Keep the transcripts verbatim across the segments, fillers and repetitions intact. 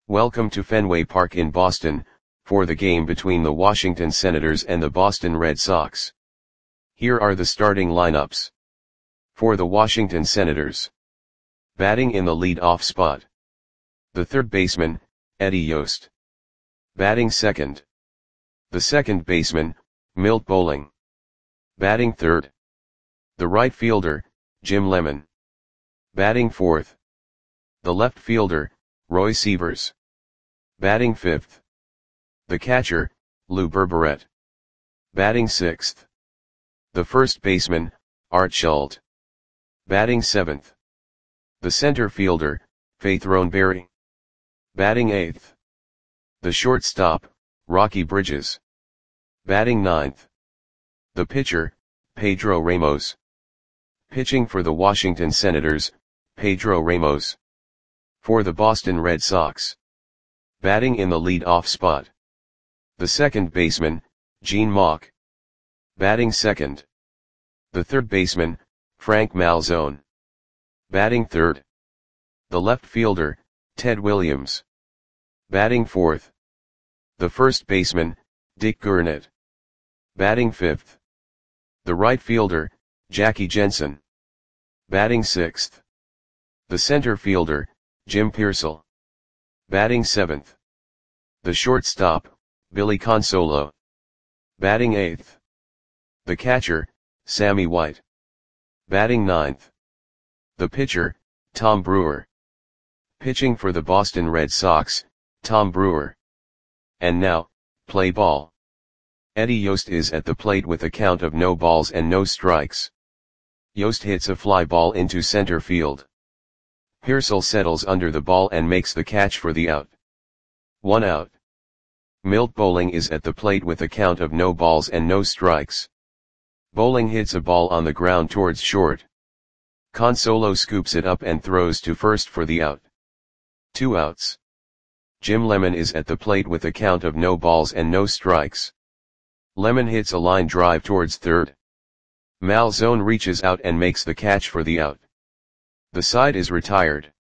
Welcome to Fenway Park in Boston, for the game between the Washington Senators and the Boston Red Sox. Here are the starting lineups. For the Washington Senators. Batting in the lead-off spot. The third baseman, Eddie Yost. Batting second. The second baseman, Milt Bowling. Batting third. The right fielder, Jim Lemon. Batting fourth. The left fielder, Roy Sievers. Batting fifth. The catcher, Lou Berberet. Batting sixth. The first baseman, Art Schultz. Batting seventh. The center fielder, Faith Roneberry. Batting eighth. The shortstop, Rocky Bridges. Batting ninth. The pitcher, Pedro Ramos. Pitching for the Washington Senators, Pedro Ramos. For the Boston Red Sox. Batting in the lead-off spot. The second baseman, Gene Mauch. Batting second. The third baseman, Frank Malzone. Batting third. The left fielder, Ted Williams. Batting fourth. The first baseman, Dick Gurnett. Batting fifth. The right fielder, Jackie Jensen. Batting sixth. The center fielder, Jim Piersall. Batting seventh. The shortstop, Billy Consolo. Batting eighth. The catcher, Sammy White. Batting ninth. The pitcher, Tom Brewer. Pitching for the Boston Red Sox, Tom Brewer. And now, play ball. Eddie Yost is at the plate with a count of no balls and no strikes. Yost hits a fly ball into center field. Piersall settles under the ball and makes the catch for the out. One out. Milt Bowling is at the plate with a count of no balls and no strikes. Bowling hits a ball on the ground towards short. Consolo scoops it up and throws to first for the out. Two outs. Jim Lemon is at the plate with a count of no balls and no strikes. Lemon hits a line drive towards third. Malzone reaches out and makes the catch for the out. The side is retired.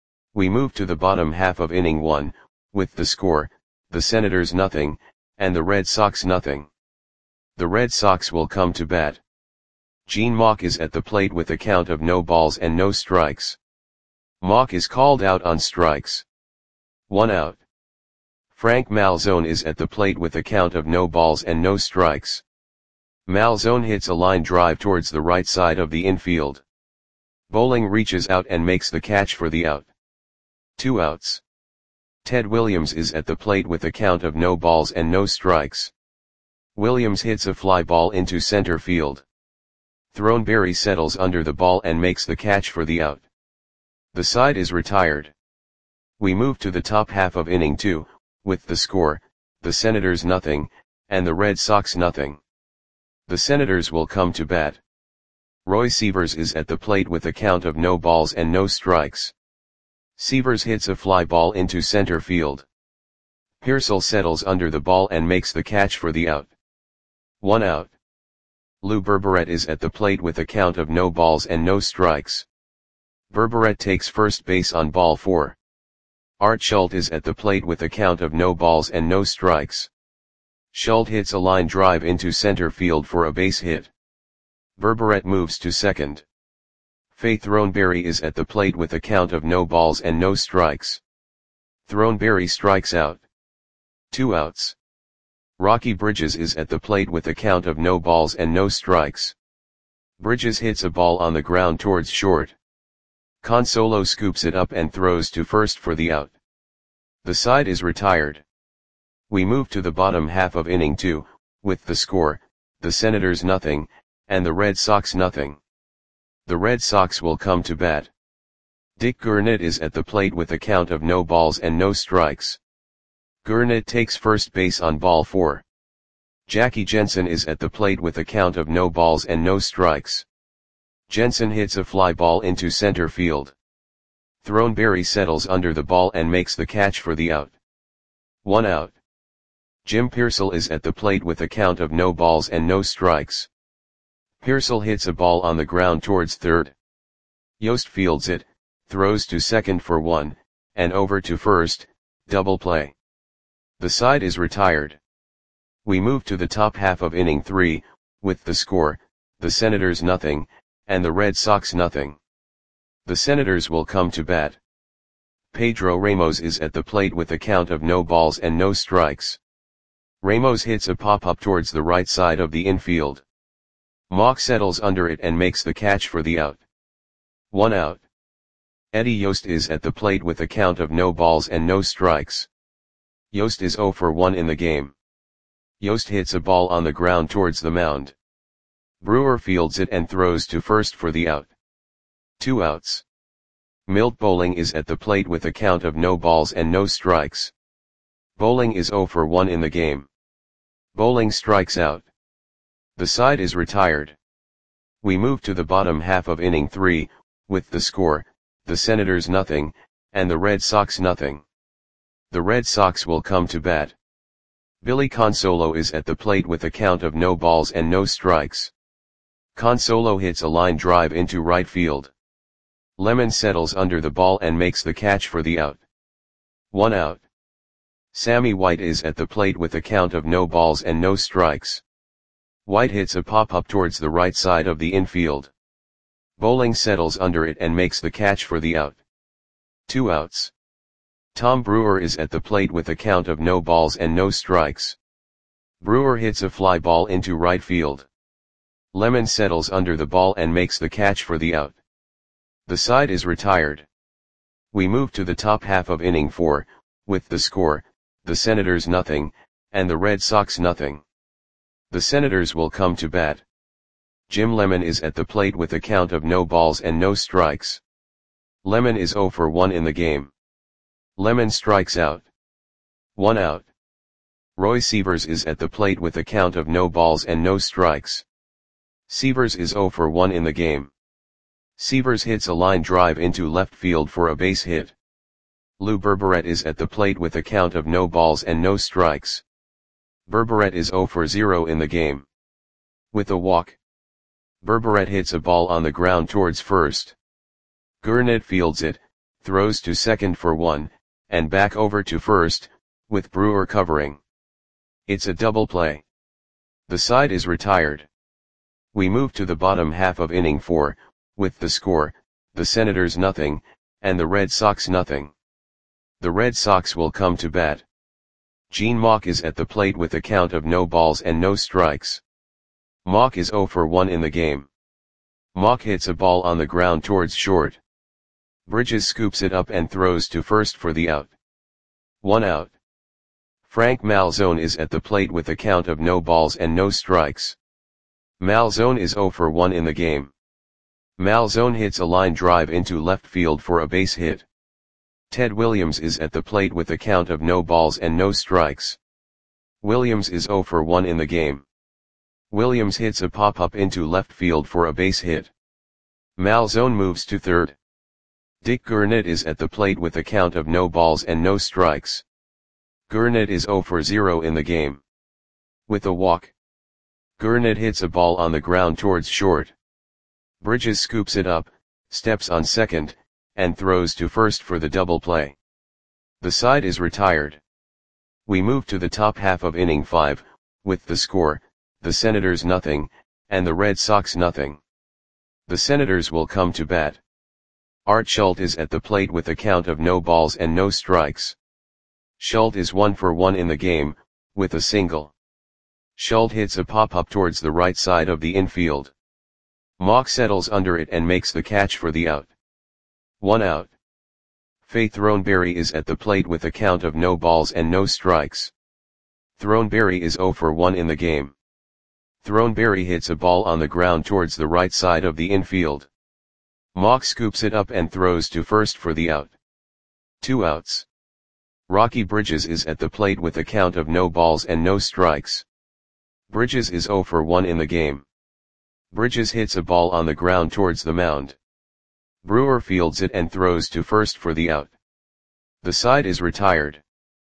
We move to the bottom half of inning one, with the score, the Senators nothing, and the Red Sox nothing. The Red Sox will come to bat. Gene Mauch is at the plate with a count of no balls and no strikes. Mauch is called out on strikes. One out. Frank Malzone is at the plate with a count of no balls and no strikes. Malzone hits a line drive towards the right side of the infield. Bowling reaches out and makes the catch for the out. Two outs. Ted Williams is at the plate with a count of no balls and no strikes. Williams hits a fly ball into center field. Throneberry settles under the ball and makes the catch for the out. The side is retired. We move to the top half of inning two, with the score, the Senators nothing, and the Red Sox nothing. The Senators will come to bat. Roy Sievers is at the plate with a count of no balls and no strikes. Sievers hits a fly ball into center field. Piersall settles under the ball and makes the catch for the out. One out. Lou Berberet is at the plate with a count of no balls and no strikes. Berberet takes first base on ball four. Art Schultz is at the plate with a count of no balls and no strikes. Schultz hits a line drive into center field for a base hit. Berberet moves to second. Faith Roneberry is at the plate with a count of no balls and no strikes. Throneberry strikes out. Two outs. Rocky Bridges is at the plate with a count of no balls and no strikes. Bridges hits a ball on the ground towards short. Consolo scoops it up and throws to first for the out. The side is retired. We move to the bottom half of inning two, with the score, the Senators nothing, and the Red Sox nothing. The Red Sox will come to bat. Dick Gurnett is at the plate with a count of no balls and no strikes. Gurnett takes first base on ball four. Jackie Jensen is at the plate with a count of no balls and no strikes. Jensen hits a fly ball into center field. Throneberry settles under the ball and makes the catch for the out. One out. Jim Piersall is at the plate with a count of no balls and no strikes. Piersall hits a ball on the ground towards third. Yost fields it, throws to second for one, and over to first, double play. The side is retired. We move to the top half of inning three, with the score, the Senators nothing, and the Red Sox nothing. The Senators will come to bat. Pedro Ramos is at the plate with a count of no balls and no strikes. Ramos hits a pop-up towards the right side of the infield. Mock settles under it and makes the catch for the out. One out. Eddie Yost is at the plate with a count of no balls and no strikes. Yost is zero for one in the game. Yost hits a ball on the ground towards the mound. Brewer fields it and throws to first for the out. Two outs. Milt Bowling is at the plate with a count of no balls and no strikes. Bowling is zero for one in the game. Bowling strikes out. The side is retired. We move to the bottom half of inning three, with the score, the Senators nothing, and the Red Sox nothing. The Red Sox will come to bat. Billy Consolo is at the plate with a count of no balls and no strikes. Consolo hits a line drive into right field. Lemon settles under the ball and makes the catch for the out. One out. Sammy White is at the plate with a count of no balls and no strikes. White hits a pop-up towards the right side of the infield. Bowling settles under it and makes the catch for the out. Two outs. Tom Brewer is at the plate with a count of no balls and no strikes. Brewer hits a fly ball into right field. Lemon settles under the ball and makes the catch for the out. The side is retired. We move to the top half of inning four, with the score, the Senators nothing, and the Red Sox nothing. The Senators will come to bat. Jim Lemon is at the plate with a count of no balls and no strikes. Lemon is zero for one in the game. Lemon strikes out. One out. Roy Sievers is at the plate with a count of no balls and no strikes. Sievers is zero for one in the game. Sievers hits a line drive into left field for a base hit. Lou Berberet is at the plate with a count of no balls and no strikes. Berberet is zero for zero in the game. With a walk, Berberet hits a ball on the ground towards first. Gurnett fields it, throws to second for one, and back over to first, with Brewer covering. It's a double play. The side is retired. We move to the bottom half of inning four, with the score, the Senators nothing, and the Red Sox nothing. The Red Sox will come to bat. Gene Mauch is at the plate with a count of no balls and no strikes. Mauch is zero for one in the game. Mauch hits a ball on the ground towards short. Bridges scoops it up and throws to first for the out. One out. Frank Malzone is at the plate with a count of no balls and no strikes. Malzone is zero for one in the game. Malzone hits a line drive into left field for a base hit. Ted Williams is at the plate with a count of no balls and no strikes. Williams is zero for one in the game. Williams hits a pop-up into left field for a base hit. Malzone moves to third. Dick Gurnett is at the plate with a count of no balls and no strikes. Gurnett is zero for zero in the game. With a walk, Gurnett hits a ball on the ground towards short. Bridges scoops it up, steps on second, and throws to first for the double play. The side is retired. We move to the top half of inning five, with the score, the Senators nothing, and the Red Sox nothing. The Senators will come to bat. Art Schultz is at the plate with a count of no balls and no strikes. Schultz is one for one in the game, with a single. Schultz hits a pop-up towards the right side of the infield. Mauch settles under it and makes the catch for the out. One out. Faye Throneberry is at the plate with a count of no balls and no strikes. Throneberry is zero for one in the game. Throneberry hits a ball on the ground towards the right side of the infield. Mauch scoops it up and throws to first for the out. Two outs. Rocky Bridges is at the plate with a count of no balls and no strikes. Bridges is zero for one in the game. Bridges hits a ball on the ground towards the mound. Brewer fields it and throws to first for the out. The side is retired.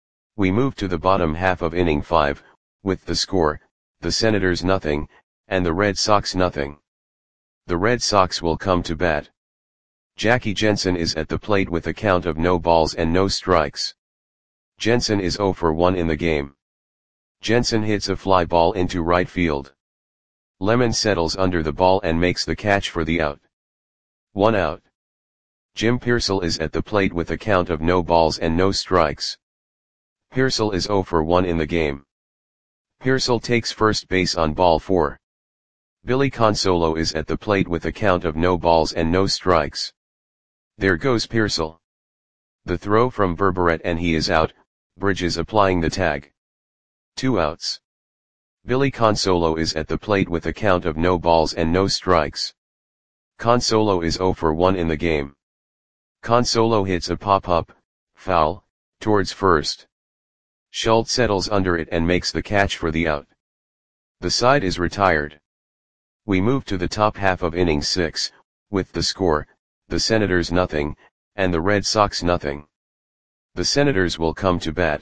We move to the bottom half of inning five, with the score, the Senators nothing, and the Red Sox nothing. The Red Sox will come to bat. Jackie Jensen is at the plate with a count of no balls and no strikes. Jensen is zero for one in the game. Jensen hits a fly ball into right field. Lemon settles under the ball and makes the catch for the out. One out. Jim Pearsall is at the plate with a count of no balls and no strikes. Pearsall is zero for one in the game. Pearsall takes first base on ball four. Billy Consolo is at the plate with a count of no balls and no strikes. There goes Pearsall. The throw from Berberet and he is out, Bridges applying the tag. Two outs. Billy Consolo is at the plate with a count of no balls and no strikes. Consolo is zero for one in the game. Consolo hits a pop-up, foul, towards first. Schultz settles under it and makes the catch for the out. The side is retired. We move to the top half of inning six, with the score, the Senators nothing, and the Red Sox nothing. The Senators will come to bat.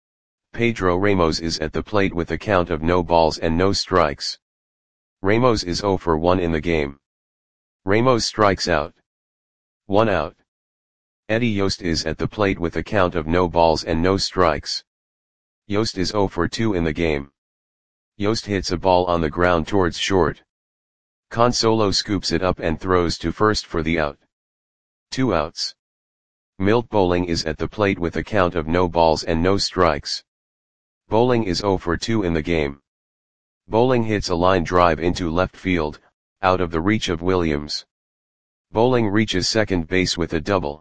Pedro Ramos is at the plate with a count of no balls and no strikes. Ramos is zero for one in the game. Ramos strikes out. One out. Eddie Yost is at the plate with a count of no balls and no strikes. Yost is zero for two in the game. Yost hits a ball on the ground towards short. Consolo scoops it up and throws to first for the out. Two outs. Milt Bowling is at the plate with a count of no balls and no strikes. Bowling is zero for two in the game. Bowling hits a line drive into left field, out of the reach of Williams. Bowling reaches second base with a double.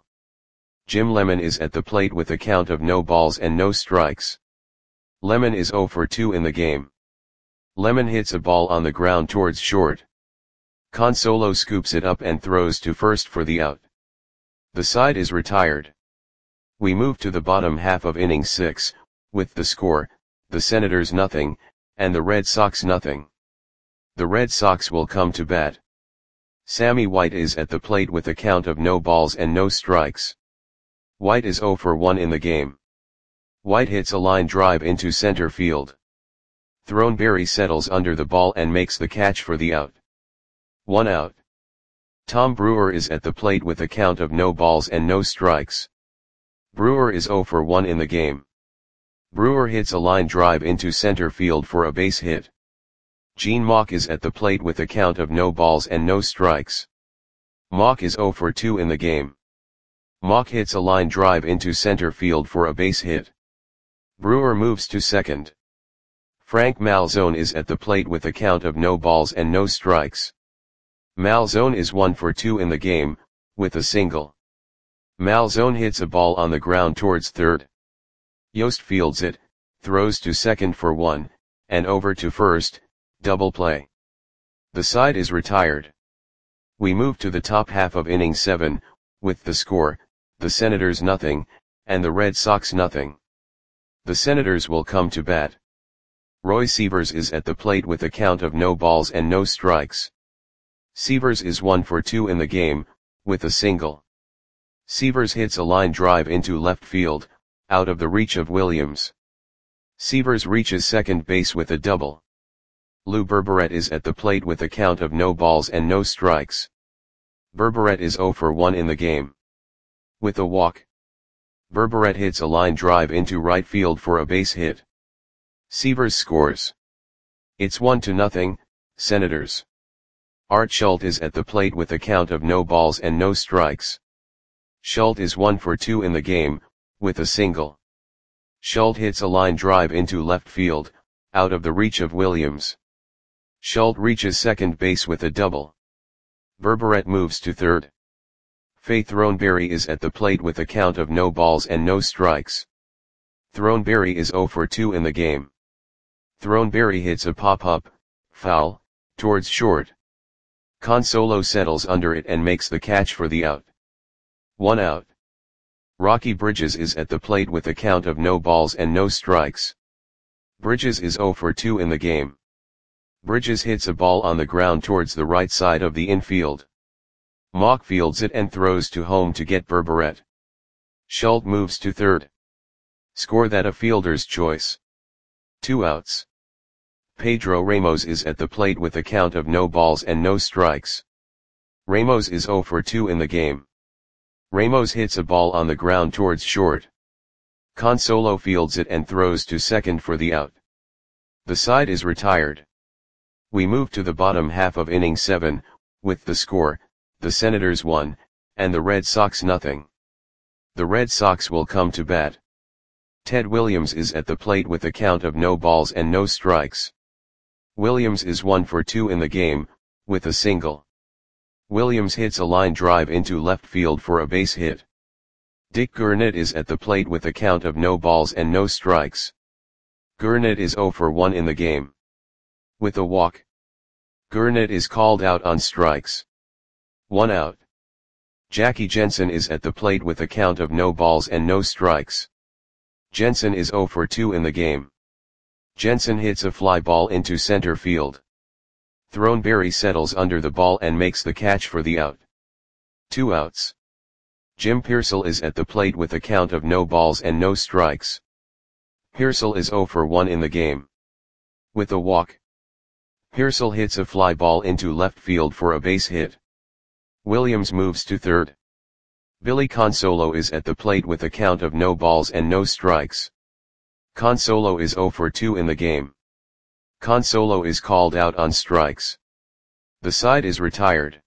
Jim Lemon is at the plate with a count of no balls and no strikes. Lemon is zero for two in the game. Lemon hits a ball on the ground towards short. Consolo scoops it up and throws to first for the out. The side is retired. We move to the bottom half of inning six, with the score, the Senators nothing, and the Red Sox nothing. The Red Sox will come to bat. Sammy White is at the plate with a count of no balls and no strikes. White is zero for one in the game. White hits a line drive into center field. Throneberry settles under the ball and makes the catch for the out. One out. Tom Brewer is at the plate with a count of no balls and no strikes. Brewer is zero for one in the game. Brewer hits a line drive into center field for a base hit. Gene Mauch is at the plate with a count of no balls and no strikes. Mauch is zero for two in the game. Mauch hits a line drive into center field for a base hit. Brewer moves to second. Frank Malzone is at the plate with a count of no balls and no strikes. Malzone is one for two in the game, with a single. Malzone hits a ball on the ground towards third. Yost fields it, throws to second for one, and over to first, double play. The side is retired. We move to the top half of inning seven, with the score, the Senators nothing, and the Red Sox nothing. The Senators will come to bat. Roy Sievers is at the plate with a count of no balls and no strikes. Sievers is one for two in the game, with a single. Sievers hits a line drive into left field, out of the reach of Williams. Sievers reaches second base with a double. Lou Berberet is at the plate with a count of no balls and no strikes. Berberet is zero for one in the game. With a walk. Berberet hits a line drive into right field for a base hit. Sievers scores. It's one to nothing, Senators. Art Schultz is at the plate with a count of no balls and no strikes. Schultz is one for two in the game, with a single. Schultz hits a line drive into left field, out of the reach of Williams. Schultz reaches second base with a double. Berberet moves to third. Faith Throneberry is at the plate with a count of no balls and no strikes. Throneberry is zero for two in the game. Throneberry hits a pop-up, foul, towards short. Consolo settles under it and makes the catch for the out. One out. Rocky Bridges is at the plate with a count of no balls and no strikes. Bridges is zero for two in the game. Bridges hits a ball on the ground towards the right side of the infield. Mauch fields it and throws to home to get Berberet. Schultz moves to third. Score that a fielder's choice. Two outs. Pedro Ramos is at the plate with a count of no balls and no strikes. Ramos is zero for two in the game. Ramos hits a ball on the ground towards short. Consolo fields it and throws to second for the out. The side is retired. We move to the bottom half of inning seven, with the score, the Senators one, and the Red Sox nothing. The Red Sox will come to bat. Ted Williams is at the plate with a count of no balls and no strikes. Williams is one for two in the game, with a single. Williams hits a line drive into left field for a base hit. Dick Gurnett is at the plate with a count of no balls and no strikes. Gurnett is zero for one in the game. With a walk. Gurnett is called out on strikes. One out. Jackie Jensen is at the plate with a count of no balls and no strikes. Jensen is zero for two in the game. Jensen hits a fly ball into center field. Throneberry settles under the ball and makes the catch for the out. Two outs. Jim Piersall is at the plate with a count of no balls and no strikes. Piersall is zero for one in the game. With a walk. Piersall hits a fly ball into left field for a base hit. Williams moves to third. Billy Consolo is at the plate with a count of no balls and no strikes. Consolo is zero for two in the game. Consolo is called out on strikes. The side is retired.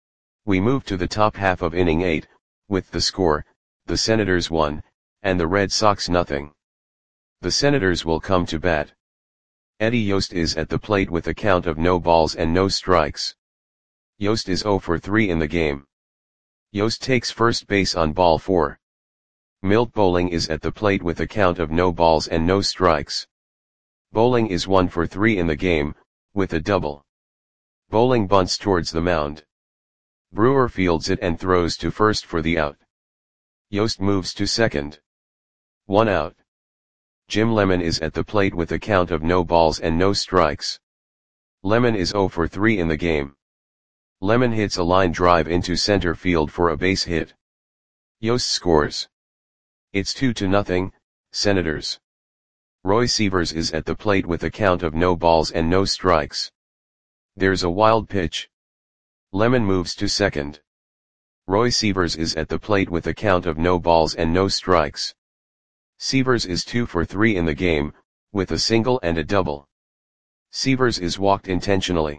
We move to the top half of inning eight, with the score, the Senators one, and the Red Sox nothing. The Senators will come to bat. Eddie Yost is at the plate with a count of no balls and no strikes. Yost is zero for three in the game. Yost takes first base on ball four. Milt Bowling is at the plate with a count of no balls and no strikes. Bowling is one for three in the game, with a double. Bowling bunts towards the mound. Brewer fields it and throws to first for the out. Yost moves to second. One out. Jim Lemon is at the plate with a count of no balls and no strikes. Lemon is zero for three in the game. Lemon hits a line drive into center field for a base hit. Yost scores. It's two to nothing, Senators. Roy Sievers is at the plate with a count of no balls and no strikes. There's a wild pitch. Lemon moves to second. Roy Sievers is at the plate with a count of no balls and no strikes. Sievers is two for three in the game, with a single and a double. Sievers is walked intentionally.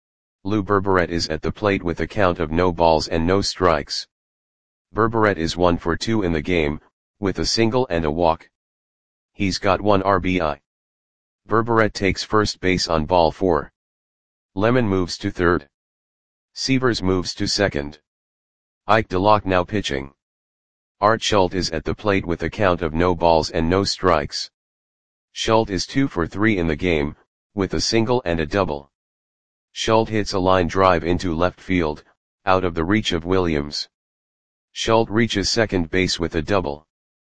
Lou Berberet is at the plate with a count of no balls and no strikes. Berberet is one for two in the game, with a single and a walk. He's got one R B I. Berberet takes first base on ball four. Lemon moves to third. Sievers moves to second. Ike DeLocke now pitching. Art Schultz is at the plate with a count of no balls and no strikes. Schultz is two for three in the game, with a single and a double. Schultz hits a line drive into left field, out of the reach of Williams. Schultz reaches second base with a double.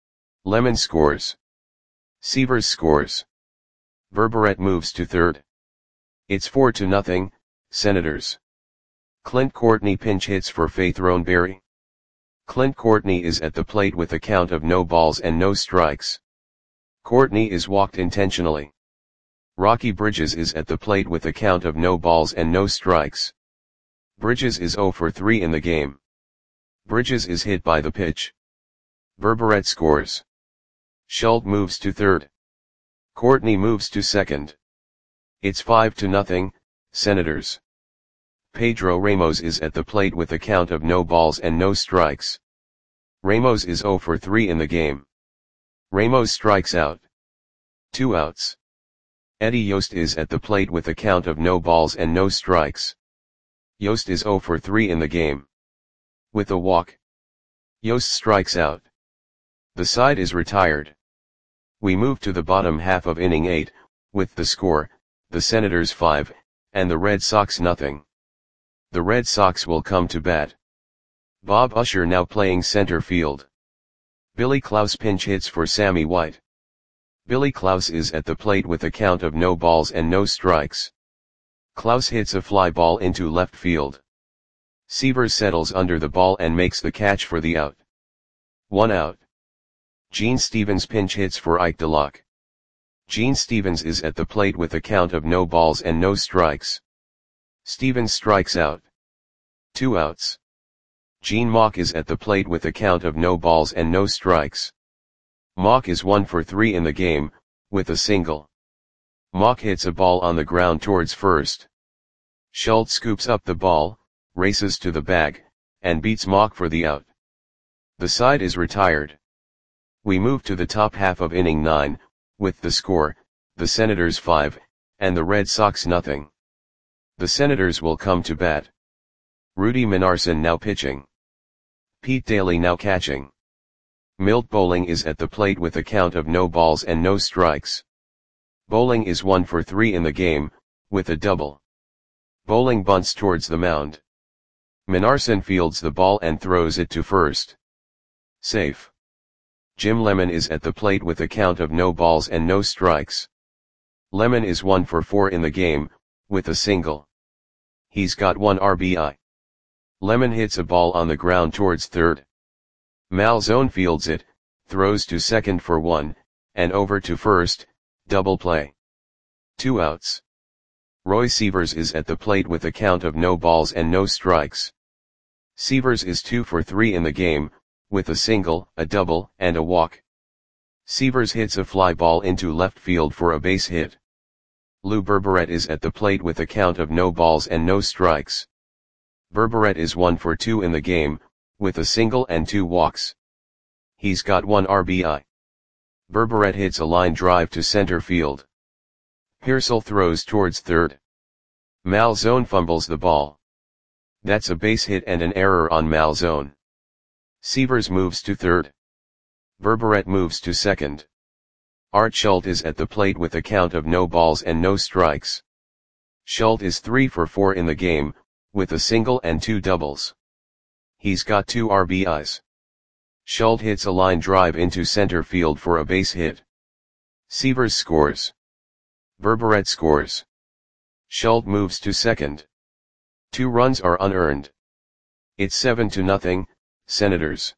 Lemon scores. Sievers scores. Berberet moves to third. It's four to nothing, Senators. Clint Courtney pinch hits for Faith Throneberry. Clint Courtney is at the plate with a count of no balls and no strikes. Courtney is walked intentionally. Rocky Bridges is at the plate with a count of no balls and no strikes. Bridges is zero for three in the game. Bridges is hit by the pitch. Berberet scores. Schultz moves to third. Courtney moves to second. It's five to nothing, Senators. Pedro Ramos is at the plate with a count of no balls and no strikes. Ramos is zero for three in the game. Ramos strikes out. Two outs. Eddie Yost is at the plate with a count of no balls and no strikes. Yost is zero for three in the game. With a walk. Yost strikes out. The side is retired. We move to the bottom half of inning eight, with the score, the Senators five, and the Red Sox nothing. The Red Sox will come to bat. Bob Usher now playing center field. Billy Klaus pinch hits for Sammy White. Billy Klaus is at the plate with a count of no balls and no strikes. Klaus hits a fly ball into left field. Sievers settles under the ball and makes the catch for the out. One out. Gene Stevens pinch hits for Ike DeLocke. Gene Stevens is at the plate with a count of no balls and no strikes. Stevens strikes out. Two outs. Gene Mauch is at the plate with a count of no balls and no strikes. Mauch is one for three in the game, with a single. Mauch hits a ball on the ground towards first. Schultz scoops up the ball, races to the bag, and beats Mauch for the out. The side is retired. We move to the top half of inning nine, with the score, the Senators five, and the Red Sox nothing. The Senators will come to bat. Rudy Minarson now pitching. Pete Daly now catching. Milt Bowling is at the plate with a count of no balls and no strikes. Bowling is one for three in the game, with a double. Bowling bunts towards the mound. Minarson fields the ball and throws it to first. Safe. Jim Lemon is at the plate with a count of no balls and no strikes. Lemon is one for four in the game, with a single. He's got one R B I. Lemon hits a ball on the ground towards third. Malzone fields it, throws to second for one, and over to first, double play. Two outs. Roy Sievers is at the plate with a count of no balls and no strikes. Sievers is two for three in the game, with a single, a double, and a walk. Sievers hits a fly ball into left field for a base hit. Lou Berberet is at the plate with a count of no balls and no strikes. Berberet is one for two in the game, with a single and two walks. He's got one R B I. Berberet hits a line drive to center field. Pearsall throws towards third. Malzone fumbles the ball. That's a base hit and an error on Malzone. Sievers moves to third. Berberet moves to second. Art Schultz is at the plate with a count of no balls and no strikes. Schultz is three for four in the game, with a single and two doubles. He's got two R B Is. Schultz hits a line drive into center field for a base hit. Sievers scores. Berberet scores. Schultz moves to second. Two runs are unearned. It's seven to nothing, Senators.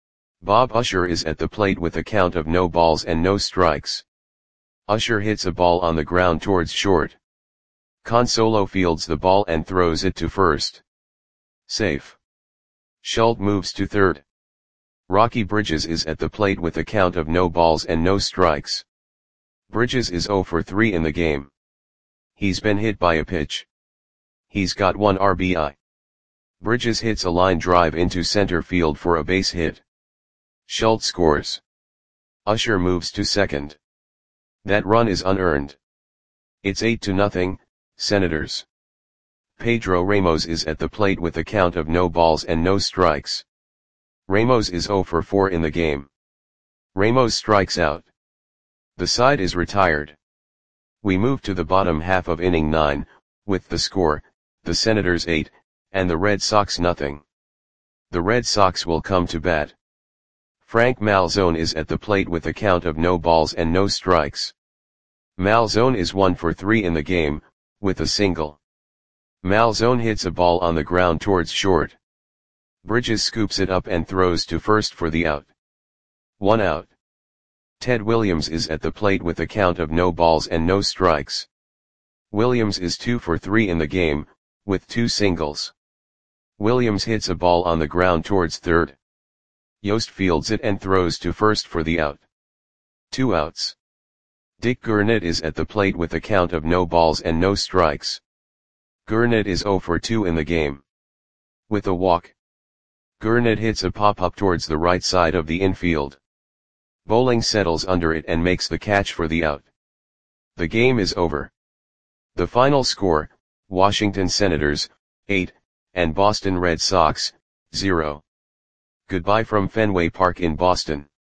Bob Usher is at the plate with a count of no balls and no strikes. Usher hits a ball on the ground towards short. Consolo fields the ball and throws it to first. Safe. Schultz moves to third. Rocky Bridges is at the plate with a count of no balls and no strikes. Bridges is zero for three in the game. He's been hit by a pitch. He's got one R B I. Bridges hits a line drive into center field for a base hit. Schultz scores. Usher moves to second. That run is unearned. It's eight to nothing, Senators. Pedro Ramos is at the plate with a count of no balls and no strikes. Ramos is zero for four in the game. Ramos strikes out. The side is retired. We move to the bottom half of inning nine, with the score, the Senators eight, and the Red Sox nothing. The Red Sox will come to bat. Frank Malzone is at the plate with a count of no balls and no strikes. Malzone is one for three in the game, with a single. Malzone hits a ball on the ground towards short. Bridges scoops it up and throws to first for the out. One out. Ted Williams is at the plate with a count of no balls and no strikes. Williams is two for three in the game, with two singles. Williams hits a ball on the ground towards third. Yost fields it and throws to first for the out. Two outs. Dick Gurnett is at the plate with a count of no balls and no strikes. Gurnett is zero for two in the game. With a walk. Gurnett hits a pop-up towards the right side of the infield. Bowling settles under it and makes the catch for the out. The game is over. The final score, Washington Senators, eight, and Boston Red Sox, zero. Goodbye from Fenway Park in Boston.